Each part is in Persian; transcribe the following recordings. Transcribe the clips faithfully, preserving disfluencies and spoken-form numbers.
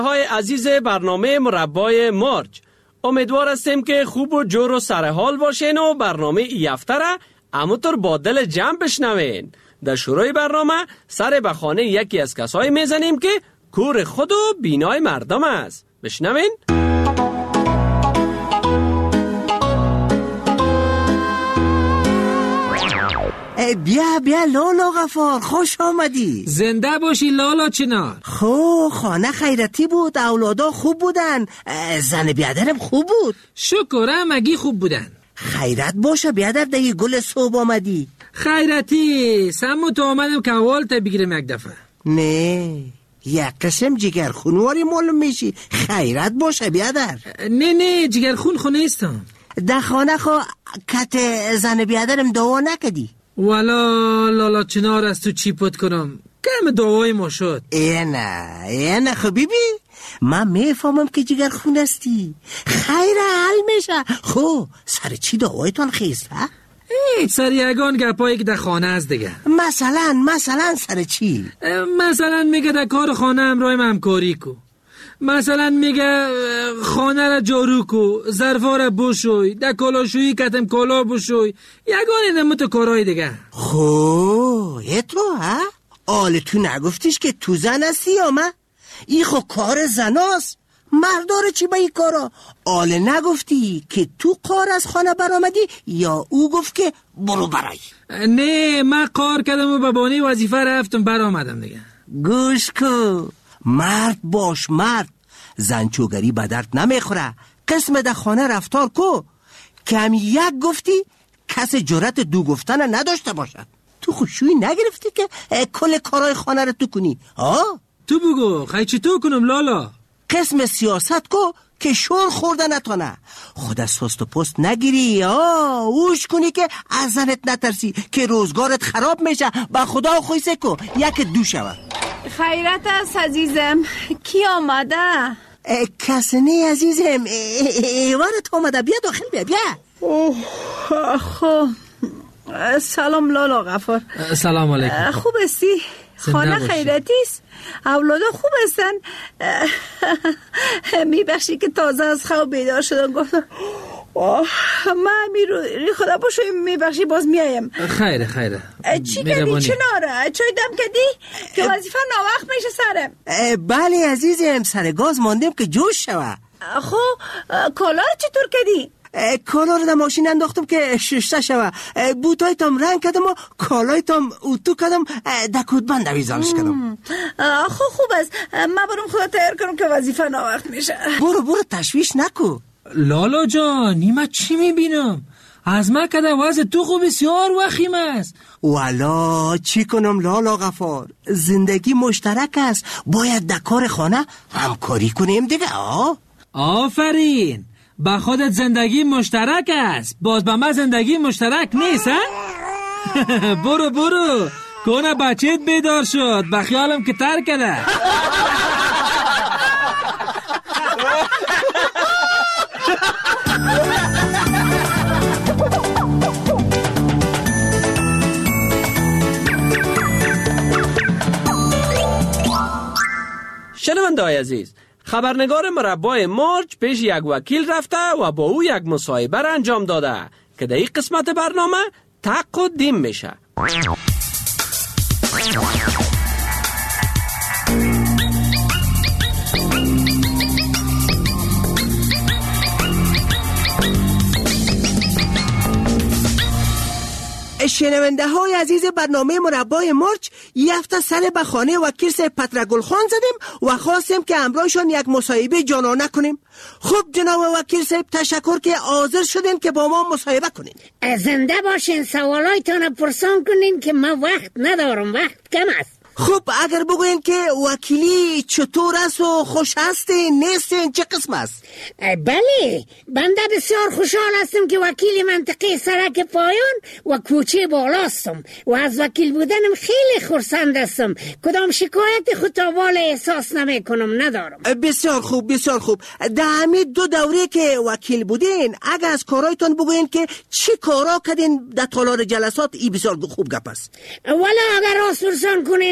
های عزیز برنامه مربای مارج، امیدوار هستیم که خوب و جور و سرحال باشین و برنامه ای هفته را همونطور با دل جمع بشنوین. در شروع برنامه سر به خانه یکی از کسایی میزنیم که کور خود و بینای مردم است. بشنوین. بیا بیا لالا غفار، خوش آمدی. زنده باشی لالا چنار. خو خانه خیرتی بود، اولادا خوب بودن، زن بیادرم خوب بود. شکرم مگی خوب بودن. خیرت باشه بیادر، دیگه گل صبح آمدی. خیرتی سمو تو آمدم که اول تا بگیرم یک دفعه. نه یک قسم جگر خونواری معلوم میشی. خیرت باشه بیادر. نه نه جگر خون خونه ایستم. در خانه خو کت زن بیادرم دعا نکدی؟ والا لالا چنار از تو چی پت کنم، کم دعای ما شد. ای نه ای نه خبیبی، من میفهمم که جگر خون استی، خیر حل میشه. خو سر چی دعایتان خیست ها؟ ای سر یگان گپایی که در خانه است دیگه. مثلا مثلا سر چی؟ مثلا میگه در کار خانه همراه همکاری کو، مثلا میگه خانه را جارو کو، ظرفا را بشوی، در کلاشویی کتم کلا بشوی، یگانه نموت کارهای دیگه. خو ای تو ها؟ آل تو نگفتیش که تو زن هستی یا من؟ ای خو کار زناست، مرداره چی با ای کارا؟ آل نگفتی که تو قار از خانه برآمدی یا او گفت که برو برای؟ نه من قار کردم و ببانی وظیفه رفتم برآمدم دیگه. گوش کو، مرد باش مرد، زنچوگری به درد نمیخوره. قسم ده خانه رفتار کو که هم یک گفتی کس جرأت دو گفتن نداشته باشد. تو خوشوی نگرفتی که کل کارهای خانه رو تو کنی ها؟ تو بگو خیلی چی تو کنم لالا؟ قسم سیاست کو که شور خورده نتانه، خود از سست و پست نگیری ها، اوش کنی که از زنت نترسی که روزگارت خراب میشه. با خدا خویسه کو یک دو شود. خیرت است عزیزم، کی آمده؟ کس نی عزیزم، ایوارت آمده، بیا داخل بیا بیا. اوه خب سلام لالا غفار. سلام علیکم. خوب هستی؟ خانه خیرتی است؟ اولادا خوب هستن؟ میبخشی که تازه از خواب بیدار شدم، گفتم من میرو خدا باشو میبخشی باز میایم. خیره خیره. چی کردی چناره؟ چای دم کردی؟ که وظیفه ناوقت میشه سرم. بله عزیزم، سر گاز ماندیم که جوش شوه. خب کالا رو چطور کردی؟ کالا رو در ماشین انداختم که ششته شوه، بوتای تام رنگ کردم و کالای تام اوتو کردم، دکود بند ویزانش کردم. خب خوب است، من برم خدا تیار کنم که وظیفه ناوقت میشه. برو برو تشویش نکو. لالا جان نیمه چی میبینم؟ از من که در وضع تو خوب بسیار وخیم است. والا چی کنم لالا غفار، زندگی مشترک است، باید در کار خانه همکاری کنیم دیگه. آه آفرین، با خودت زندگی مشترک است، باز با من زندگی مشترک نیست ها؟ برو برو کنه بچهت بیدار شد، با خیالم که تر کرده. شنونده های عزیز، خبرنگار مربای مارج پیش یک وکیل رفته و با او یک مصاحبه را انجام داده که در این قسمت برنامه تقدیم میشه. شنونده های عزیز برنامه مربای مارج، یه هفته سر به خانه وکیل صاحب پترگل خان زدیم و خواستیم که همراهشان یک مصاحبه جانانه کنیم. خب جناب وکیل صاحب تشکر که حاضر شدین که با ما مصاحبه کنین. زنده باشین، سوالایتان پرسان کنین که من وقت ندارم، وقت کم است. خب اگر بگوین که وکیلی چطور است و خوش هستین نیستین، چه قسم است؟ بله، بنده بسیار خوشحال هستم که وکیل منطقه سرک پایان و کوچه بالاستم و از وکیل بودنم خیلی خرسند هستم. کدام شکایت خطابال احساس نمی کنم، ندارم. بسیار خوب بسیار خوب. در همین دو دوره که وکیل بودین اگر از کارایتان بگوین که چی کارا کردین در تالار جلسات، ای بسیار خوب گپ است. ولی اگر راست پرسان کنین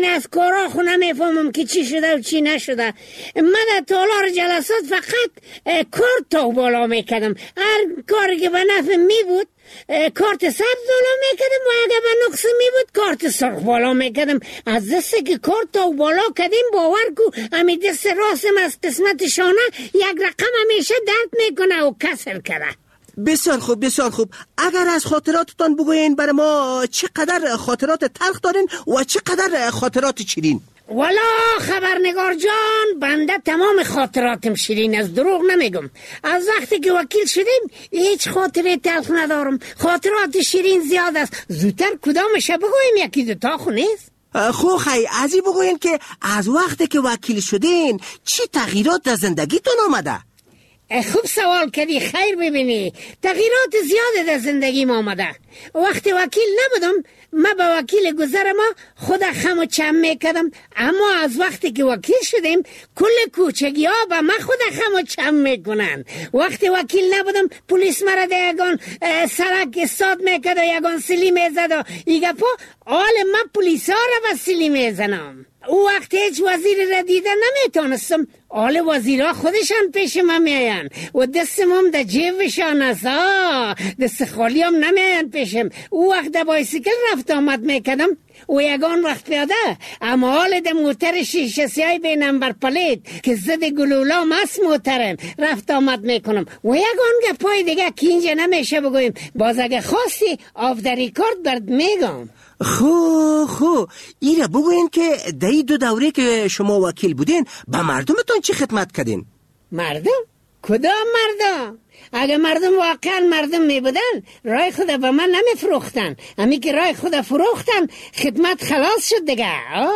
از کارا خو نمیفهمم که چی شده و چی نشده. من در تالار جلسات فقط کارت تا بالا میکردم. هر کاری که به نفع می بود کارت سبز بالا میکردم و اگر به نقص می بود کارت سرخ بالا میکردم. از دسته که کارت تا بالا کردیم باور کو امی دست راستم از قسمت شانه یک رقم همیشه درد میکنه و کسر کرده. بسیار خوب بسیار خوب. اگر از خاطراتتان بگوین برای ما چقدر خاطرات تلخ دارین و چقدر خاطرات شیرین؟ والا خبرنگار جان، بنده تمام خاطراتم شیرین، از دروغ نمیگم. از وقتی که وکیل شدیم هیچ خاطره تلخ ندارم. خاطرات شیرین زیاد است. زودتر کدامش بگویم؟ یکی دوتا خو نیست؟ خو خی ازی بگوین که از وقتی که وکیل شدین چی تغییرات در زندگیتون آمده؟ خوب سوال کردی. خیر ببینی، تغییرات زیاده در زندگیم آمده. وقتی وکیل نبودم من با وکیل گذر ما خود خم و چم میکردم، اما از وقتی که وکیل شدیم کل کوچگی ها با من خود خم و چم میکنن. وقتی وکیل نبودم پلیس مرا در یگان سرک استاد میکرد و یگان سیلی میزد و ایگه پا آل من پلیس ها را و سیلی میزنم. او وقت هیچ وزیر را دیده نمیتونستم. آل وزیرها خودشان پیش من میاین و دستم هم در جیبشان است. دست خالی هم نمیاین پیشم. او وقت در بایسیکل رفت آمد میکردم و یگان وقت پیاده، اما حال در موتر شیشه سیاه بی نمبر پلیت که زد گلولا مست موترم رفت آمد میکنم و یگان گپای دیگه که اینجا نمیشه بگویم. باز اگه خواستی آف در ریکارد برد میگم. خو خو ایره بگوین که دایی دو دوره که شما وکیل بودین به مردمتون چی خدمت کردین؟ مردم؟ کدام مردم؟ اگه مردم واقعا مردم می بودن رای خود به من نمی فروختن. امی که رای خود فروختن خدمت خلاص شد دیگه.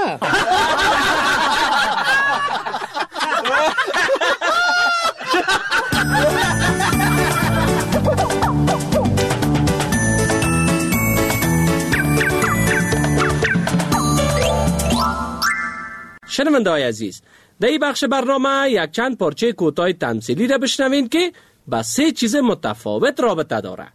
شنونده‌های عزیز، در این بخش برنامه یک چند پارچه کوتاه تمثیلی را بشنوین که با سه چیز متفاوت رابطه داره.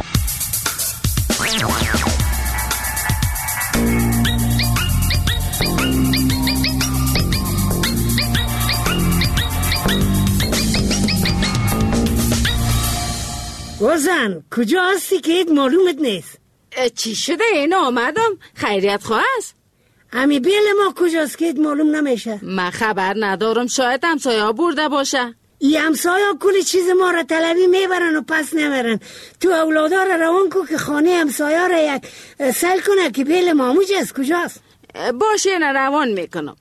وزن کجا هستی که اید معلومت نیست؟ چی شده؟ این آمدم. خیریت خواه است؟ امی بیل ما کجاست که اید معلوم نمیشه؟ من خبر ندارم، شاید همسایه ها برده باشه. ای همسایه ها کل چیز ما را طلبی میبرن و پس نمیرن. تو اولادا را روان کو که خانه همسایه را یک سل کنه که بیل ماموج است. کجاست؟ باشه نه روان میکنم.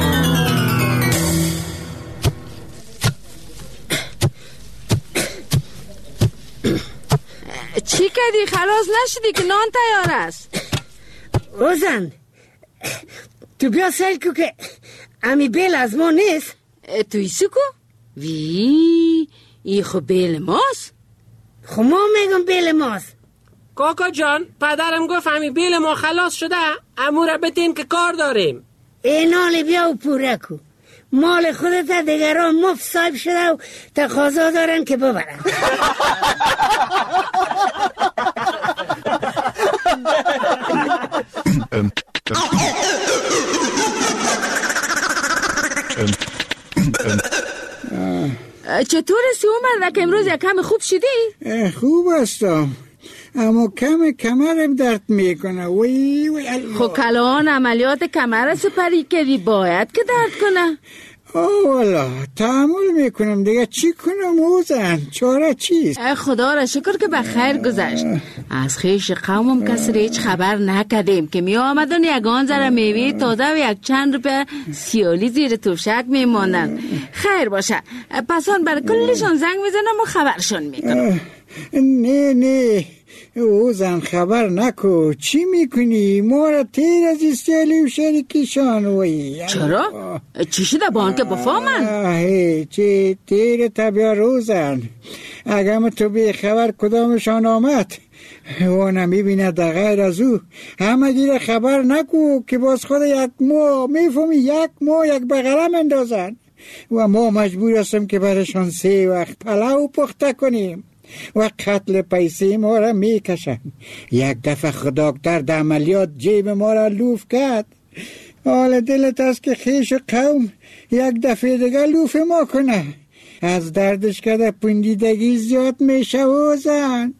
چی کردی؟ خلاص نشدی که نان تیار است. اوزن تو بیا سل کو که امی بیل از ما نیست. توی سکو؟ وی ای خو بیل ماست؟ خو ما میگم بیل ماست. کاکا جان، پدرم گفت امی بیل ما خلاص شده، امو را بدین که کار داریم. اینالی بیا و پوره کو. مال خودت دیگران مفت صاحب شده و تقاضا دارن که ببرن. چطور سی عمر که امروز یکم خوب شدی؟ خوب هستم، اما کم کمرم درد میکنه. وی وی الله. خب کلان عملیات کمر سپری کردی، باید که درد کنه. آه والا تحمل میکنم دیگه، چی کنم اوزن؟ چاره چیست؟ خدا را شکر که به خیر گذشت. از خیش قومم کسی هیچ خبر نکردیم که می آمدن یگان ذره میوه تازه و یک چند روپه سیالی زیر توشک میماندن. خیر باشه، پسان بر کلشان زنگ میزنم و خبرشان میکنم. نه نه اوزن خبر نکو. چی میکنی؟ ما را تیر از استیالی و شریکیشان. وی چرا؟ چی شده با آنکه بفهمن؟ چی تیر طبیع روزن. اگر تو بی خبر کدامشان آمد و نمیبینه در غیر از او همه گیر خبر نکو که باز خود یک مو میفهمی یک مو یک بغرم اندازن و ما مجبور هستم که برشان سه وقت پلاو پخته کنیم و قتل پیسه ما را میکشن. یک دفعه خداکتر در عملیات جیب ما را لوف کرد حالا دلت است که خیش قوم یک دفعه دیگه لوف ما کنه. از دردش کده پندیدگی زیاد میشه و زن.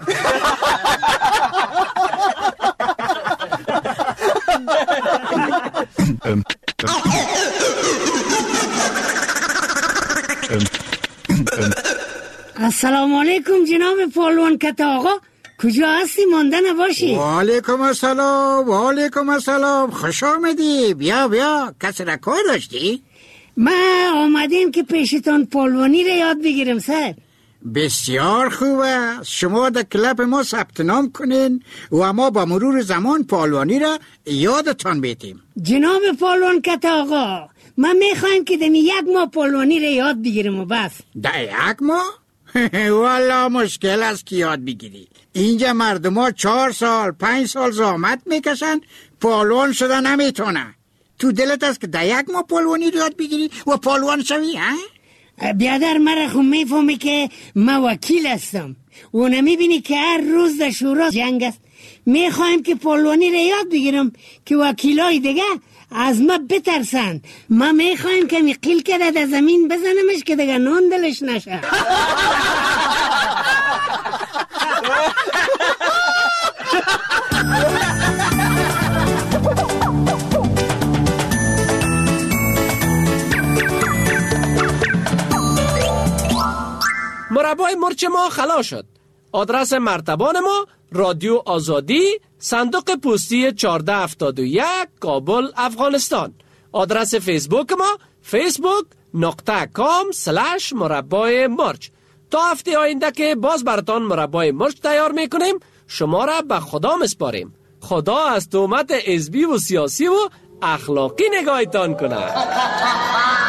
السلام علیکم جناب پالوان کت آقا، کجا هستی؟ مانده نباشی. و علیکم السلام و علیکم السلام، خوش آمدی. بیا بیا، کسی را کار داشتی؟ من آمدیم که پیشتان پالوانی را یاد بگیرم سر. بسیار خوبه، شما در کلاب ما ثبت نام کنین و ما با مرور زمان پالوانی را یادتان بیتیم. جناب پالوان کت آقا، من میخوایم که دمی یک ماه پالوانی را یاد بگیرم و بس. در یک ماه؟ والا مشکل است که یاد بگیری. اینجا مردم ها چهار سال پنج سال زحمت میکشن، پالوان شده نمیتونه. تو دلت است که در یک ماه پالوانی رو یاد بگیری و پالوان شوی؟ ها؟ بیادر مرا خود میفهمی که من وکیل هستم و نمیبینی که هر روز در شورا جنگ است. میخوایم که پالوانی را یاد بگیرم که وکیلای دیگه از ما بترسن. ما میخوایم که می قیل کرده در زمین بزنمش که دیگه نون دلش نشه. مربای مرچ ما خلاص شد. آدرس مرتبان ما رادیو آزادی، صندوق پستی چهارده هفتاد و یک، کابل، افغانستان. آدرس فیسبوک ما فیسبوک نقطه کام سلش مربای مرچ. تا هفته آینده که باز براتان مربای مرچ تیار میکنیم، شما را به خدا مسپاریم. خدا از تهمت حزبی و سیاسی و اخلاقی نگاهتان کنه.